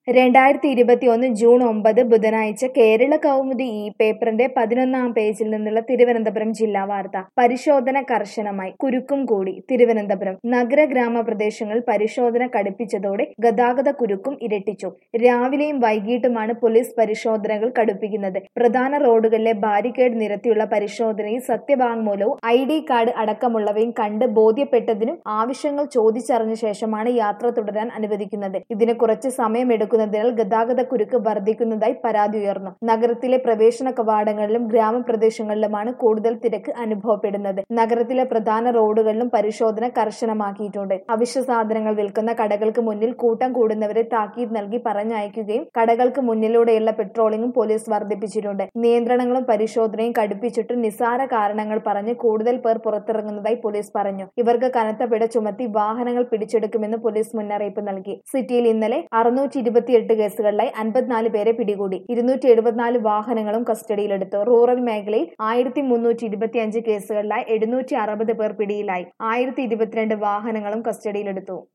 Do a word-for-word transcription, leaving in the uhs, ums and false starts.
രണ്ടായിരത്തി ഇരുപത്തിയൊന്ന് ജൂൺ ഒമ്പത് ബുധനാഴ്ച കേരള കൗമുദി ഈ പേപ്പറിന്റെ പതിനൊന്നാം പേജിൽ നിന്നുള്ള തിരുവനന്തപുരം ജില്ലാ വാർത്ത. പരിശോധന കർശനമായി, കുരുക്കും കൂടി. തിരുവനന്തപുരം നഗര ഗ്രാമപ്രദേശങ്ങളിൽ പരിശോധന കടുപ്പിച്ചതോടെ ഗതാഗത കുരുക്കും ഇരട്ടിച്ചു. രാവിലെയും വൈകിട്ടുമാണ് പോലീസ് പരിശോധനകൾ കടുപ്പിക്കുന്നത്. പ്രധാന റോഡുകളിലെ ബാരിക്കേഡ് നിരത്തിയുള്ള പരിശോധനയിൽ സത്യവാങ്മൂലവും ഐ ഡി കാർഡ് അടക്കമുള്ളവയും കണ്ട് ബോധ്യപ്പെട്ടതിനും ആവശ്യങ്ങൾ ചോദിച്ചറിഞ്ഞ ശേഷമാണ് യാത്ര തുടരാൻ അനുവദിക്കുന്നത്. ഇതിന് കുറച്ച് സമയമെടുക്കും ാൽ ഗതാഗത കുരുക്ക് വർദ്ധിക്കുന്നതായി പരാതി ഉയർന്നു. നഗരത്തിലെ പ്രവേശന കവാടങ്ങളിലും ഗ്രാമപ്രദേശങ്ങളിലുമാണ് കൂടുതൽ തിരക്ക് അനുഭവപ്പെടുന്നത്. നഗരത്തിലെ പ്രധാന റോഡുകളിലും പരിശോധന കർശനമാക്കിയിട്ടുണ്ട്. അവശ്യ സാധനങ്ങൾ വിൽക്കുന്ന കടകൾക്ക് മുന്നിൽ കൂട്ടം കൂടുന്നവരെ താക്കീത് നൽകി പറഞ്ഞയക്കുകയും കടകൾക്ക് മുന്നിലൂടെയുള്ള പെട്രോളിംഗും പോലീസ് വർദ്ധിപ്പിച്ചിട്ടുണ്ട്. നിയന്ത്രണങ്ങളും പരിശോധനയും കടുപ്പിച്ചിട്ടും നിസ്സാര കാരണങ്ങൾ പറഞ്ഞ് കൂടുതൽ പേർ പുറത്തിറങ്ങുന്നതായി പോലീസ് പറഞ്ഞു. ഇവർക്ക് കനത്ത പിഴ ചുമത്തി വാഹനങ്ങൾ പിടിച്ചെടുക്കുമെന്ന് പോലീസ് മുന്നറിയിപ്പ് നൽകി. സിറ്റിയിൽ ഇന്നലെ അറുന്നൂറ്റി ഇരുപത്തിയെട്ട് കേസുകളിലായി അൻപത്തിനാല് പേരെ പിടികൂടി. ഇരുന്നൂറ്റി എഴുപത്തിനാല് വാഹനങ്ങളും കസ്റ്റഡിയിലെടുത്തു. റൂറൽ മേഖലയിൽ ആയിരത്തി മുന്നൂറ്റി ഇരുപത്തിയഞ്ച് കേസുകളിലായി എഴുന്നൂറ്റി അറുപത് പേർ പിടിയിലായി. ആയിരത്തി ഇരുപത്തിരണ്ട് വാഹനങ്ങളും കസ്റ്റഡിയിലെടുത്തു.